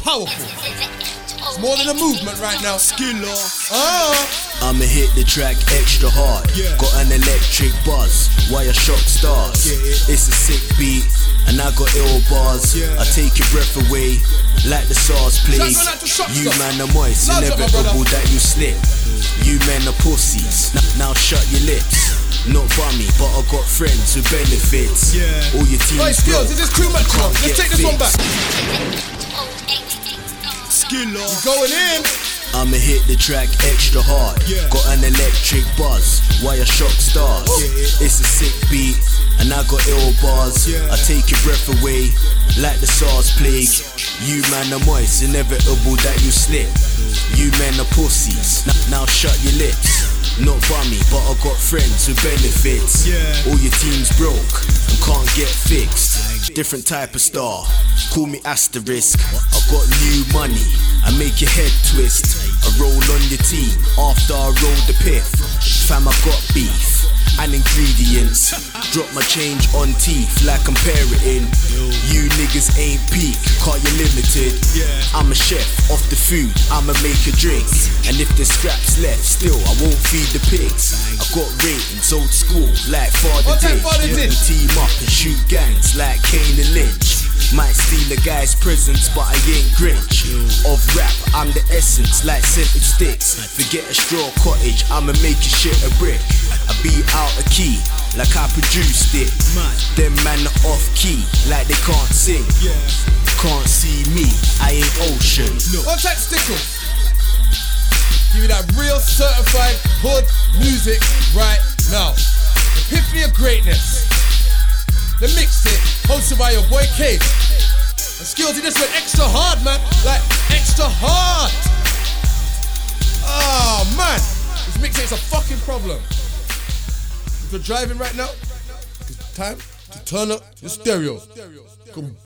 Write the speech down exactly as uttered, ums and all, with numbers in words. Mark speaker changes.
Speaker 1: powerful. It's more than a movement right now.
Speaker 2: Skiller.
Speaker 1: Ah.
Speaker 2: I'ma hit the track extra hard. Yeah. Got an electric buzz, wire shock stars. Yeah. It's a sick beat, and I got ill bars. Yeah. I take your breath away, like the SARS plague. You man are moist, inevitable that you slip. You men are pussies, now shut your lips. Not bummy, but I got friends with benefits. Yeah. All your teams
Speaker 1: Wait, Skills, is this too much? Let's take this one back.
Speaker 2: Skiller.
Speaker 1: You going in?
Speaker 2: I'ma hit the track extra hard. Yeah. Got an electric buzz, wire shock stars. Yeah. It's a sick beat, and I got ill bars. Yeah. I take your breath away, like the SARS plague. You man are moist, inevitable that you slip. You men are pussies, now shut your lips. Not bummy, but I got friends with benefits. Yeah. All your teams broke and can't get fixed. Different type of star, call me asterisk. I got new money, I make your head twist. I roll on your team after I roll the piff. Fam, I got beef and ingredients. Drop my change on teeth like I'm parroting. You niggas ain't peak, car you limited. I'm a chef off the food, I'ma make a drink. And if there's scraps left, still I won't feed the pigs. I got ratings, old school like Father Dick. We team up and shoot gangs like Kane and Lynch. Might steal a guy's presents, but I ain't Grinch. Of rap, I'm the essence like scented sticks. Forget a straw cottage, I'ma make your shit a brick. I beat out a key, like I produced it. Them man are off key, like they can't sing. Can't see me, I ain't Ocean.
Speaker 1: One type Stickle. Give you that real certified hood music right now. Epiphany of Greatness. The mixtape, hosted by your boy Cade. And Skills, he just went extra hard, man. Like, extra hard. Oh, man. This mixtape's a fucking problem. If you're driving right now, it's time to turn up the stereo. Come